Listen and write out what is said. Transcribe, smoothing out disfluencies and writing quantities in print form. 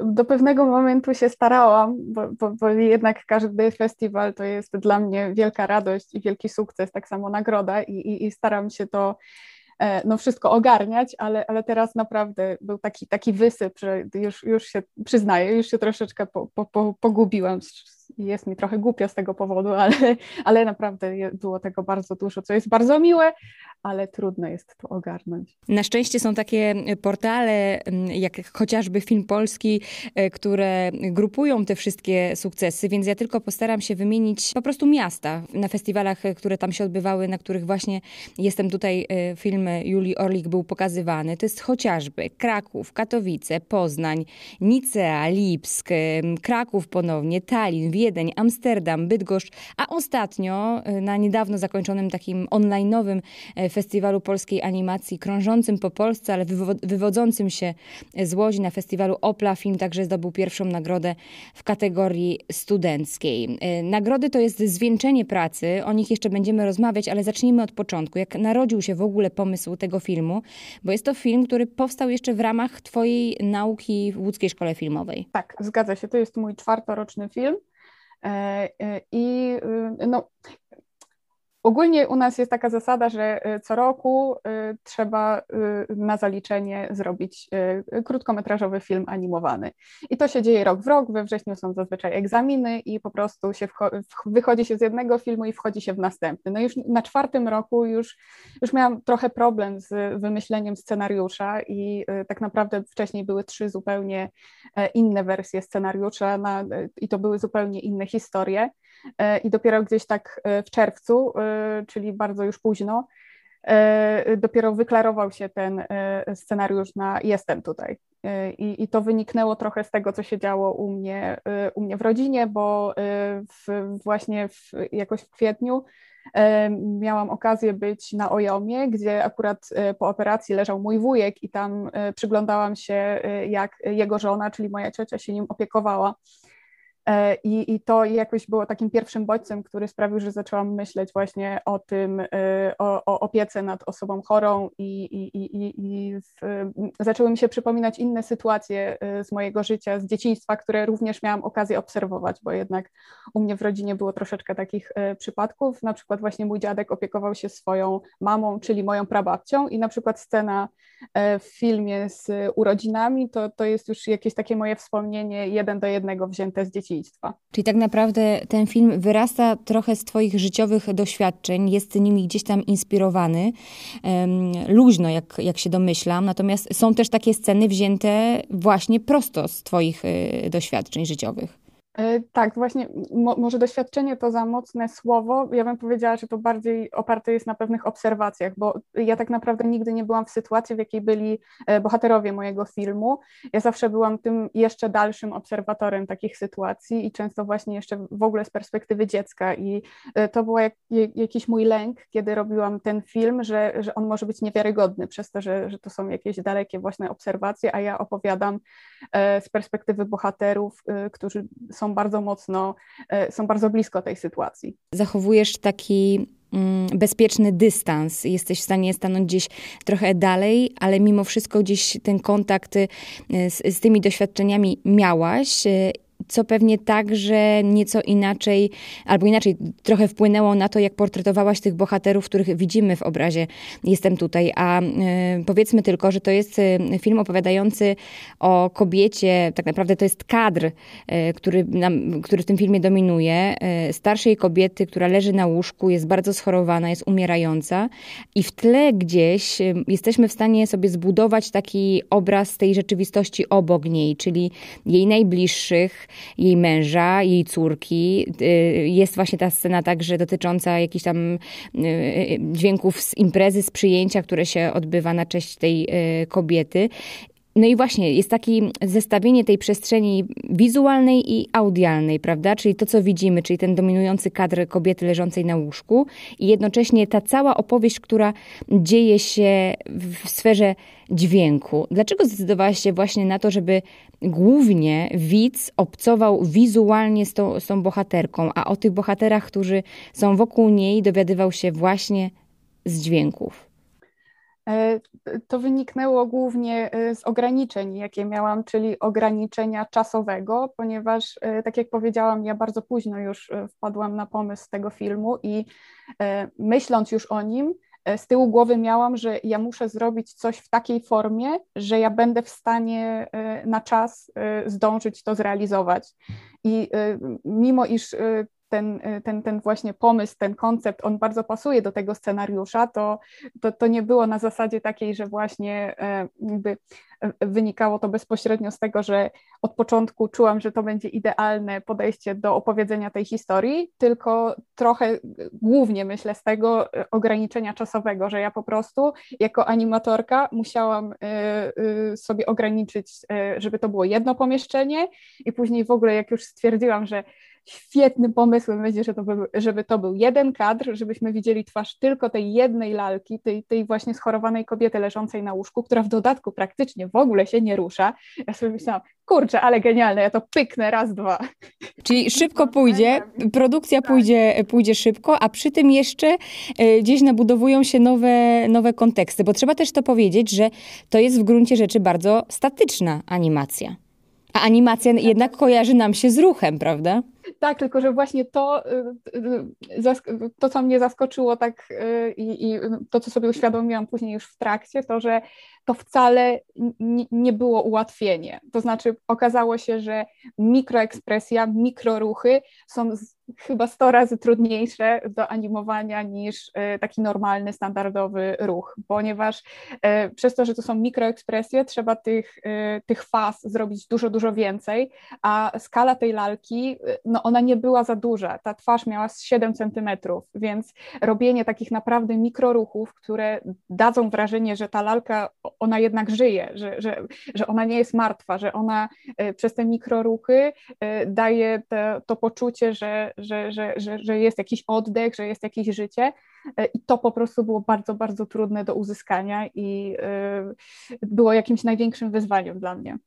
do pewnego momentu się starałam, bo jednak każdy festiwal to jest dla mnie wielka radość i wielki sukces, tak samo nagroda i staram się to no wszystko ogarniać, ale teraz naprawdę był taki wysyp, że już się przyznaję, już się troszeczkę pogubiłam. Jest mi trochę głupio z tego powodu, ale naprawdę było tego bardzo dużo, co jest bardzo miłe, ale trudno jest to ogarnąć. Na szczęście są takie portale, jak chociażby Film Polski, które grupują te wszystkie sukcesy, więc ja tylko postaram się wymienić po prostu miasta na festiwalach, które tam się odbywały, na których właśnie jestem tutaj, film Julii Orlik był pokazywany. To jest chociażby Kraków, Katowice, Poznań, Nicea, Lipsk, Kraków ponownie, Tallin, Wiedeń, Amsterdam, Bydgoszcz, a ostatnio na niedawno zakończonym takim online'owym festiwalu polskiej animacji, krążącym po Polsce, ale wywodzącym się z Łodzi na festiwalu Opla Film także zdobył pierwszą nagrodę w kategorii studenckiej. Nagrody to jest zwieńczenie pracy, o nich jeszcze będziemy rozmawiać, ale zacznijmy od początku. Jak narodził się w ogóle pomysł tego filmu? Bo jest to film, który powstał jeszcze w ramach twojej nauki w Łódzkiej Szkole Filmowej. Tak, zgadza się. To jest mój czwartoroczny film. I no, ogólnie u nas jest taka zasada, że co roku trzeba na zaliczenie zrobić krótkometrażowy film animowany. I to się dzieje rok w rok, we wrześniu są zazwyczaj egzaminy i po prostu się wychodzi się z jednego filmu i wchodzi się w następny. No już na czwartym roku już miałam trochę problem z wymyśleniem scenariusza i tak naprawdę wcześniej były 3 zupełnie inne wersje scenariusza i to były zupełnie inne historie. I dopiero gdzieś tak w czerwcu, czyli bardzo już późno, dopiero wyklarował się ten scenariusz na Jestem tutaj. I to wyniknęło trochę z tego, co się działo u mnie w rodzinie, bo jakoś w kwietniu miałam okazję być na Ojomie, gdzie akurat po operacji leżał mój wujek i tam przyglądałam się, jak jego żona, czyli moja ciocia, się nim opiekowała. I to jakoś było takim pierwszym bodźcem, który sprawił, że zaczęłam myśleć właśnie o tym, o opiece nad osobą chorą i zaczęły mi się przypominać inne sytuacje z mojego życia, z dzieciństwa, które również miałam okazję obserwować, bo jednak u mnie w rodzinie było troszeczkę takich przypadków. Na przykład właśnie mój dziadek opiekował się swoją mamą, czyli moją prababcią i na przykład scena w filmie z urodzinami to jest już jakieś takie moje wspomnienie 1:1 wzięte z dzieciństwa. Czyli tak naprawdę ten film wyrasta trochę z twoich życiowych doświadczeń, jest nimi gdzieś tam inspirowany, luźno, jak się domyślam, natomiast są też takie sceny wzięte właśnie prosto z twoich doświadczeń życiowych. Tak, właśnie może doświadczenie to za mocne słowo. Ja bym powiedziała, że to bardziej oparte jest na pewnych obserwacjach, bo ja tak naprawdę nigdy nie byłam w sytuacji, w jakiej byli bohaterowie mojego filmu. Ja zawsze byłam tym jeszcze dalszym obserwatorem takich sytuacji i często właśnie jeszcze w ogóle z perspektywy dziecka i to był jakiś mój lęk, kiedy robiłam ten film, że on może być niewiarygodny przez to, że to są jakieś dalekie właśnie obserwacje, a ja opowiadam z perspektywy bohaterów, którzy są bardzo blisko tej sytuacji. Zachowujesz taki bezpieczny dystans. Jesteś w stanie stanąć gdzieś trochę dalej, ale mimo wszystko gdzieś ten kontakt z tymi doświadczeniami miałaś, co pewnie także nieco inaczej, albo inaczej trochę wpłynęło na to, jak portretowałaś tych bohaterów, których widzimy w obrazie Jestem tutaj. A powiedzmy tylko, że to jest film opowiadający o kobiecie, tak naprawdę to jest kadr, który w tym filmie dominuje, starszej kobiety, która leży na łóżku, jest bardzo schorowana, jest umierająca i w tle gdzieś jesteśmy w stanie sobie zbudować taki obraz tej rzeczywistości obok niej, czyli jej najbliższych, jej męża, jej córki. Jest właśnie ta scena także dotycząca jakichś tam dźwięków z imprezy, z przyjęcia, które się odbywa na cześć tej kobiety. No i właśnie jest takie zestawienie tej przestrzeni wizualnej i audialnej, prawda? Czyli to, co widzimy, czyli ten dominujący kadr kobiety leżącej na łóżku i jednocześnie ta cała opowieść, która dzieje się w sferze dźwięku. Dlaczego zdecydowałaś się właśnie na to, żeby głównie widz obcował wizualnie z tą bohaterką, a o tych bohaterach, którzy są wokół niej, dowiadywał się właśnie z dźwięków? E, To wyniknęło głównie z ograniczeń, jakie miałam, czyli ograniczenia czasowego, ponieważ, tak jak powiedziałam, ja bardzo późno już wpadłam na pomysł tego filmu i myśląc już o nim, z tyłu głowy miałam, że ja muszę zrobić coś w takiej formie, że ja będę w stanie na czas zdążyć to zrealizować. I mimo iż ten właśnie pomysł, ten koncept, on bardzo pasuje do tego scenariusza, to nie było na zasadzie takiej, że właśnie jakby wynikało to bezpośrednio z tego, że od początku czułam, że to będzie idealne podejście do opowiedzenia tej historii, tylko trochę głównie myślę z tego ograniczenia czasowego, że ja po prostu jako animatorka musiałam sobie ograniczyć, żeby to było jedno pomieszczenie i później w ogóle jak już stwierdziłam, że świetnym pomysłem będzie, żeby to był jeden kadr, żebyśmy widzieli twarz tylko tej jednej lalki, tej właśnie schorowanej kobiety leżącej na łóżku, która w dodatku praktycznie w ogóle się nie rusza. Ja sobie myślałam, kurczę, ale genialne, ja to pyknę raz, dwa. Czyli szybko pójdzie, produkcja pójdzie szybko, a przy tym jeszcze gdzieś nabudowują się nowe konteksty, bo trzeba też to powiedzieć, że to jest w gruncie rzeczy bardzo statyczna animacja. A animacja jednak kojarzy nam się z ruchem, prawda? Tak, tylko że właśnie to co mnie zaskoczyło tak i to, co sobie uświadomiłam później już w trakcie, to, że to wcale nie było ułatwienie. To znaczy okazało się, że mikroekspresja, mikroruchy są chyba 100 razy trudniejsze do animowania niż taki normalny, standardowy ruch, ponieważ przez to, że to są mikroekspresje, trzeba tych faz zrobić dużo, dużo więcej, a skala tej lalki, no ona nie była za duża, ta twarz miała 7 centymetrów, więc robienie takich naprawdę mikroruchów, które dadzą wrażenie, że ta lalka, ona jednak żyje, że ona nie jest martwa, że ona przez te mikroruchy daje to poczucie, że jest jakiś oddech, że jest jakieś życie i to po prostu było bardzo, bardzo trudne do uzyskania i było jakimś największym wyzwaniem dla mnie.